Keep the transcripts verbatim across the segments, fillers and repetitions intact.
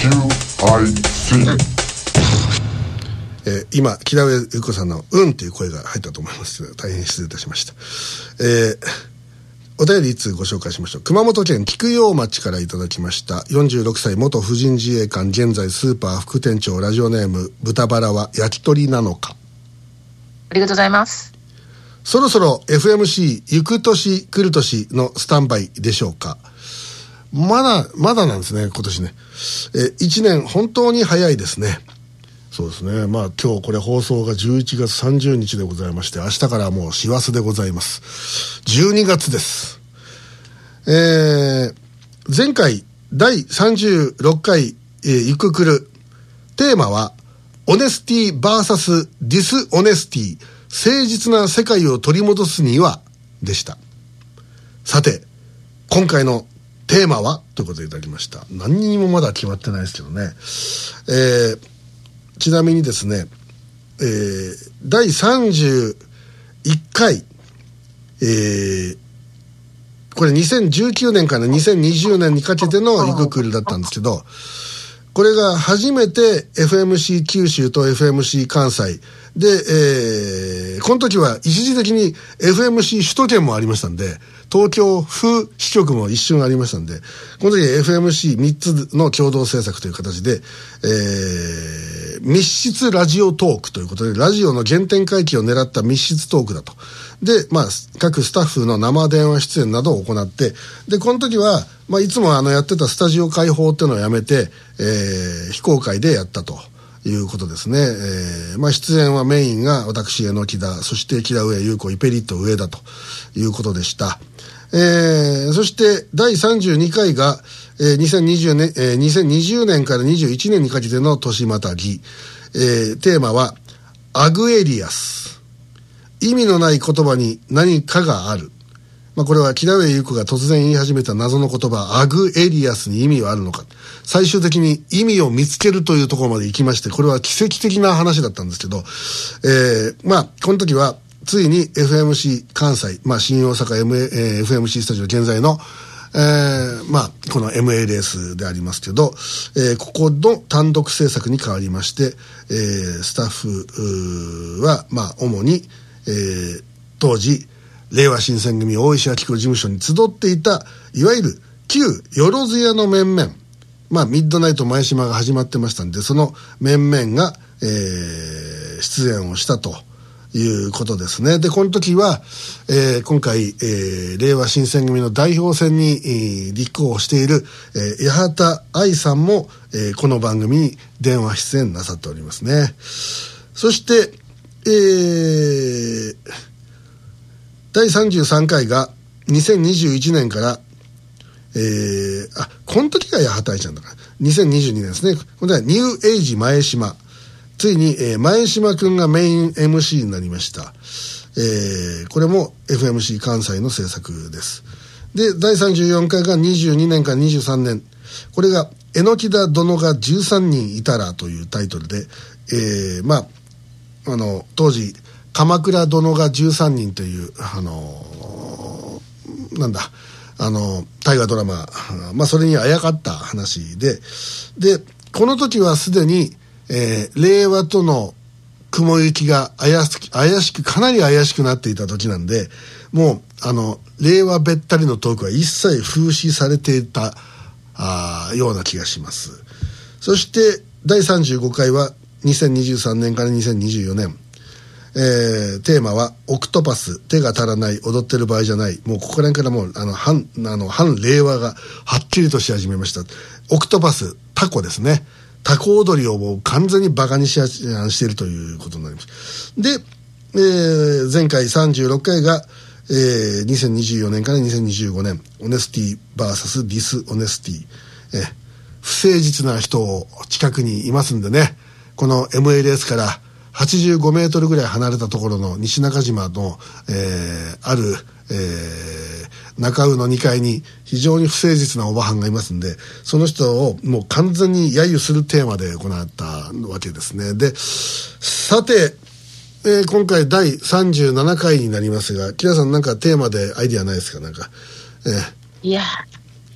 キューアイシー、 えー、今木田上由子さんのうんっていう声が入ったと思います。大変失礼いたしました。えー、お便りいつつご紹介しましょう。熊本県菊陽町からいただきました。よんじゅうろくさい元婦人自衛官、現在スーパー副店長、ラジオネーム豚バラは焼き鳥なのか。 ありがとうございます。 そろそろ エフエムシー 行く年来る年のスタンバイでしょうか。まだまだなんですね、今年ね。えいちねん本当に早いですね。そうですね。まあ今日これ放送がじゅういちがつさんじゅうにちでございまして、明日からもう師走でございます。じゅうにがつです。えー、前回だいさんじゅうろっかい、えー、行く来るテーマはオネスティ ブイエス ディスオネスティ、誠実な世界を取り戻すにはでした。さて今回のテーマはということでいただきました。何にもまだ決まってないですけどね。えー、ちなみにですね、えー、だいさんじゅういっかい、えー、これにせんじゅうきゅうねんからにせんにじゅうねんにかけてのイククルだったんですけど、これが初めて エフエムシー 九州と エフエムシー 関西で、えー、この時は一時的に エフエムシー 首都圏もありましたんで、東京府支局も一瞬ありましたんで、この時 エフエムシーみっつの共同制作という形で、えー、密室ラジオトークということで、ラジオの原点回帰を狙った密室トークだと。で、まあ、各スタッフの生電話出演などを行って、で、この時は、まあ、いつもあのやってたスタジオ開放っていうのをやめて、えー、非公開でやったということですね。えー、まあ、出演はメインが私、榎木田、そして木田上優子、イペリット上田ということでした。えー、そしてだいさんじゅうにかいが、えー、にせんにじゅうねん、えー、にせんにじゅうねんからにじゅういちねんにかけての年またぎ、えー、テーマはアグエリアス、意味のない言葉に何かがある。まあ、これは木田上優子が突然言い始めた謎の言葉アグエリアスに意味はあるのか、最終的に意味を見つけるというところまで行きまして、これは奇跡的な話だったんですけど、えー、まあこの時はついに エフエムシー 関西、まあ、新大阪、M えー、エフエムシー スタジオ現在の、えー、まあ、この エムエルエス でありますけど、えー、ここの単独制作に変わりまして、えー、スタッフは、まあ、主に、えー、当時、令和新選組大石明子事務所に集っていた、いわゆる旧よろずやの面々、まあ、ミッドナイト前島が始まってましたんで、その面々が、えー、出演をしたと。いうことですね。で、この時は、えー、今回、えー、令和新選組の代表選に、えー、立候補している、えー、八幡愛さんも、えー、この番組に電話出演なさっておりますね。そして、えー、だいさんじゅうさんかいがにせんにじゅういちねんから、えー、あ、この時が八幡愛ちゃんだから、にせんにじゅうにねんですね。これはニューエイジ前島。ついに、えー、前島くんがメイン エムシー になりました。えー、これも エフエムシー 関西の制作です。で、だいさんじゅうよんかいがにじゅうにねんからにじゅうさんねん。これが、榎田殿がじゅうさんにんいたらというタイトルで、えー、まあ、あの、当時、鎌倉殿がじゅうさんにんという、あのー、なんだ、あの、大河ドラマ、まあ、それにあやかった話で、で、この時はすでに、えー、令和との雲行きが怪しく、怪しく、かなり怪しくなっていた時なんで、もう、あの、令和べったりのトークは一切風刺されていた、あような気がします。そして、だいさんじゅうごかいはにせんにじゅうさんねんからにせんにじゅうよねん。えー、テーマは、オクトパス、手が足らない、踊ってる場合じゃない。もうここら辺からもう、あの、反、あの、反令和がはっきりとし始めました。オクトパス、タコですね。タコ踊りをもう完全にバカにししているということになります。で、えー、前回さんじゅうろっかいが、えー、にせんにじゅうよねんからにせんにじゅうごねん、オネスティ ブイエス ディスオネスティ、えー、不誠実な人を近くにいますんでね、この エムエルエス からはちじゅうごメートルぐらい離れたところの西中島の、えー、ある、えー、中尾のにかいに非常に不誠実なおばはんがいますんで、その人をもう完全に揶揄するテーマで行ったわけですね。で、さて、えー、今回だいさんじゅうななかいになりますが、木田さんなんかテーマでアイディアないですか？なんか、 えー、いや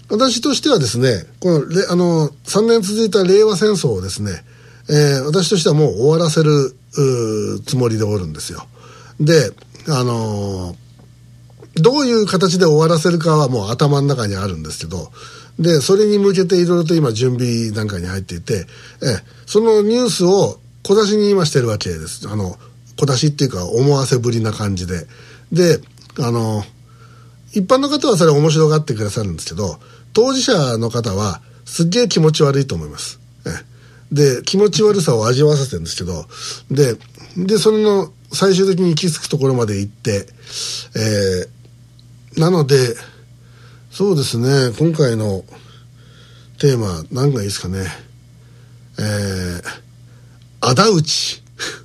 私としてはですね、このれあのさんねん続いた令和戦争をですね、えー、私としてはもう終わらせるつもりでおるんですよ。で、あのー、どういう形で終わらせるかはもう頭の中にあるんですけど、でそれに向けていろいろと今準備段階に入っていて、えー、そのニュースを小出しに今してるわけです。あの小出しっていうか思わせぶりな感じで、であの一般の方はそれ面白がってくださるんですけど、当事者の方はすっげえ気持ち悪いと思います。えで気持ち悪さを味わわせてるんですけど、ででそれの最終的に行き着くところまで行って、えー、なのでそうですね、今回のテーマ何がいいですかね、えー、仇討ち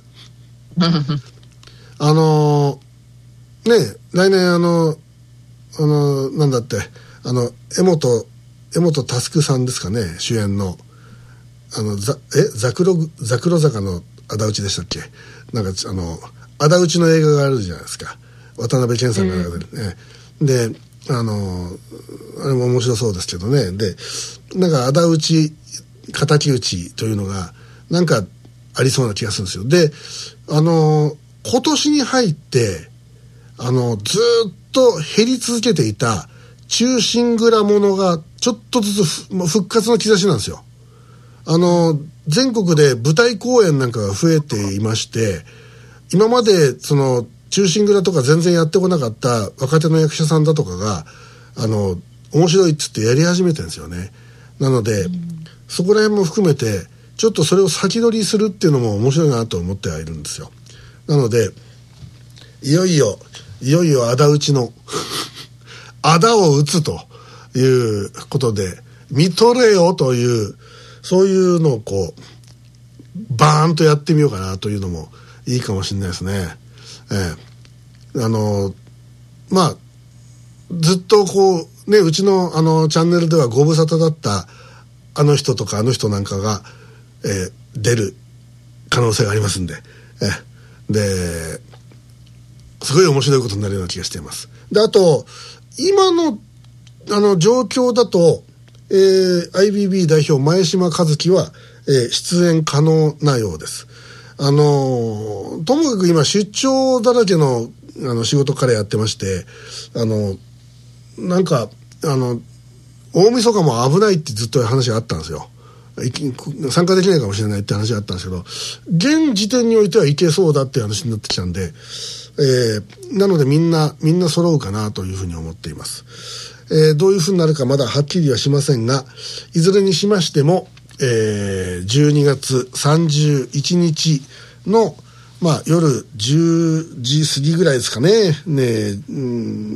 あのー、ね来年あのあのなんだってあの江本江本佑さんですかね、主演のあのざえザクロザクロ坂の仇討ちでしたっけ、なんかあの仇討ちの映画があるじゃないですか、渡辺謙さんが出るね、うん、であのあれも面白そうですけどね、でなんか仇討ち敵討ちというのがなんかありそうな気がするんですよ。であの今年に入ってあのずっと減り続けていた忠臣蔵ものがちょっとずつ復活の兆しなんですよ。あの全国で舞台公演なんかが増えていまして、今までその忠臣蔵とか全然やってこなかった若手の役者さんだとかがあの面白いっつってやり始めてるんですよね。なので、うん、そこら辺も含めてちょっとそれを先取りするっていうのも面白いなと思ってはいるんですよ。なのでいよいよいよいよ仇討ちの仇を討つということで見とれよというそういうのをこうバーンとやってみようかなというのもいいかもしれないですね。えー、あのまあずっとこうね、うちのあのチャンネルではご無沙汰だったあの人とかあの人なんかが、えー、出る可能性がありますんで、えー、ですごい面白いことになるような気がしています。であと今のあの状況だと、えー、アイビービー 代表前島和樹は、えー、出演可能なようです。あのー、ともかく今出張だらけの、あの仕事からやってまして、あのなんかあの大晦日も危ないってずっと話があったんですよ。参加できないかもしれないって話があったんですけど、現時点においてはいけそうだっていう話になってきたんで、えー、なのでみんなみんな揃うかなというふうに思っています。えー、どういうふうになるかまだはっきりはしませんが、いずれにしましても、えー、じゅうにがつさんじゅういちにちの、まあ、夜じゅうじ過ぎぐらいですかね、ね、うん、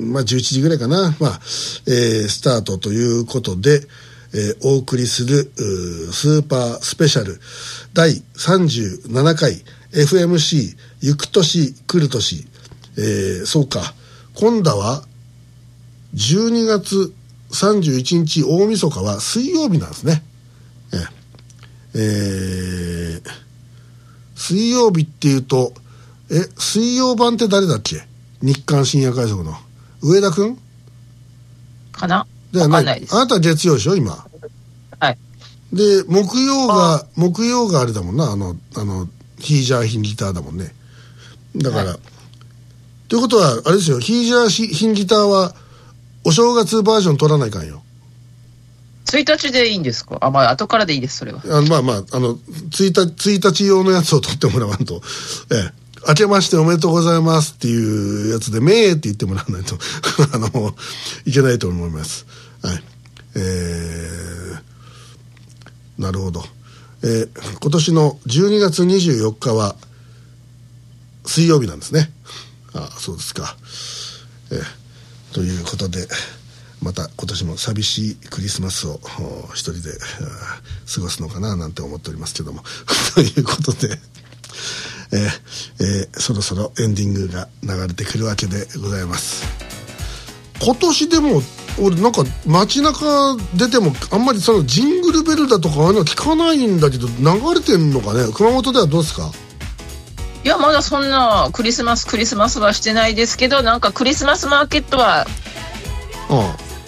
まあ、じゅういちじぐらいかな、まあえー、スタートということで、えー、お送りするスーパースペシャルだいさんじゅうななかい エフエムシー ゆく年来る年、えー、そうか今度はじゅうにがつさんじゅういちにち大晦日は水曜日なんですね。えーえー、水曜日っていうとえ水曜版って誰だっけ、日刊深夜快速の上田くんかな、 ではない、わかんないです。あなたは月曜でしょ今。 はい。 で木曜が木曜があれだもんな、あのあのヒージャーヒンギターだもんね。だから、はい、ということはあれですよ、ヒージャーヒンギターはお正月バージョン取らないかんよ。 ついたちでいいんですか。あ、まあ後からでいいです、それは。 あまあまああのついたち用のやつを取ってもらわんと、ええ、明けましておめでとうございますっていうやつでめーって言ってもらわないとあのいけないと思います。はい。えー、なるほど。えー、今年のじゅうにがつにじゅうよっかは水曜日なんですね。ああ、そうですか。えー、ということでまた今年も寂しいクリスマスを一人で過ごすのかななんて思っておりますけどもということで、えーえー、そろそろエンディングが流れてくるわけでございます。今年でも俺なんか街中出てもあんまりそのジングルベルだとかああいうの聞かないんだけど、流れてんのかね。熊本ではどうですか。 いやまだそんなクリスマスクリスマスはしてないですけど、なんかクリスマスマーケットは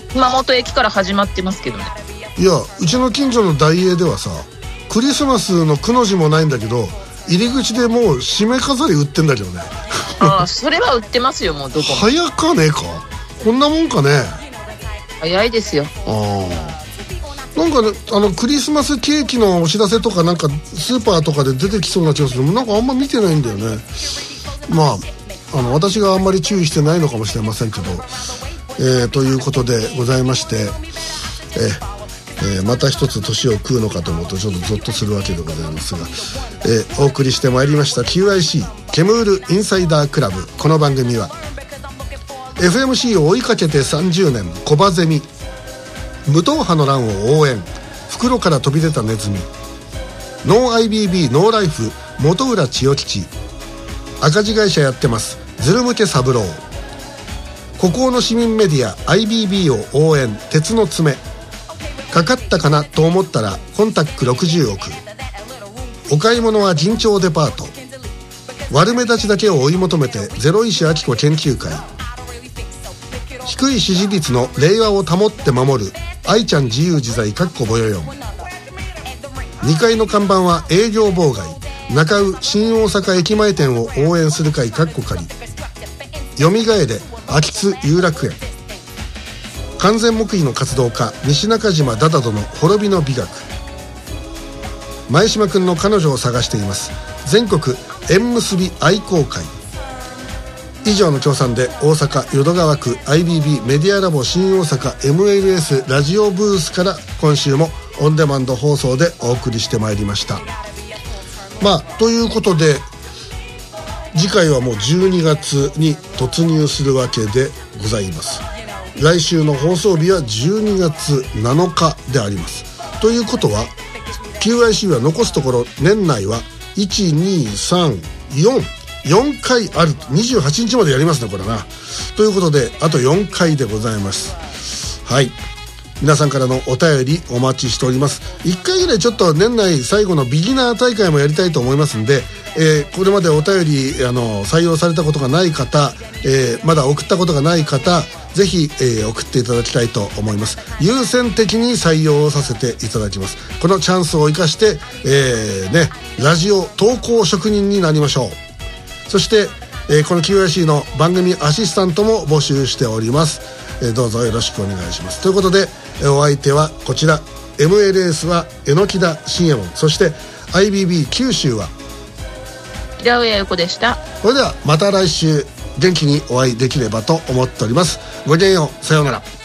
熊本駅から始まってますけどね。 いや、うちの近所のダイエーではさ、クリスマスのくの字もないんだけど、入り口でもう締め飾り売ってんだけどね。 ああ、それは売ってますよ、もうどこも。 早かねえか、こんなもんかね。 早いですよ。 ああ、なんかね、あのクリスマスケーキのお知らせとかなんかスーパーとかで出てきそうな気がする。なんかあんま見てないんだよね。まあ、あの私があんまり注意してないのかもしれませんけど、えー、ということでございまして、えーえー、また一つ年を食うのかと思うとちょっとゾッとするわけでございますが、えー、お送りしてまいりました キューアイシー ケムールインサイダークラブ。この番組は エフエムシー を追いかけてさんじゅうねん、コバゼミ、無党派の乱を応援、袋から飛び出たネズミ、ノー アイビービー ノーライフ本浦千代吉、赤字会社やってますズル向け三郎、孤高の市民メディア アイビービー を応援、鉄の爪、かかったかなと思ったらコンタックろくじゅうおく、お買い物は順調デパート、悪目立ちだけを追い求めてゼロ石明子研究会、低い支持率の令和を保って守る愛ちゃん自由自在かっこぼよよん、にかいの看板は営業妨害、中尾新大阪駅前店を応援する会かっこ仮、よみがえれ秋津有楽園、完全黙秘の活動家西中島ダダドの滅びの美学、前島くんの彼女を探しています全国縁結び愛好会。以上の協賛で大阪淀川区 アイビービー メディアラボ新大阪 エムエルエス ラジオブースから今週もオンデマンド放送でお送りしてまいりました。まあということで次回はもうじゅうにがつに突入するわけでございます。来週の放送日はじゅうにがつなのかであります。ということは キューアイシー は残すところ年内はいち、に、さん、よん よんかいある。にじゅうはちにちまでやりますねこれな。ということであとよんかいでございます。はい、皆さんからのお便りお待ちしております。いっかいぐらいちょっと年内最後のビギナー大会もやりたいと思いますんで、えー、これまでお便りあの採用されたことがない方、えー、まだ送ったことがない方ぜひ、えー、送っていただきたいと思います。優先的に採用させていただきます。このチャンスを生かして、えーね、ラジオ投稿職人になりましょう。そして、えー、この キューアイシー の番組アシスタントも募集しております。えー、どうぞよろしくお願いします。ということで、えー、お相手はこちら エムエルエス は榎田信右衛門、そして アイビービー 九州は平上優子でした。 それではまた来週元気にお会いできればと思っております。ごきげんよう、さようなら。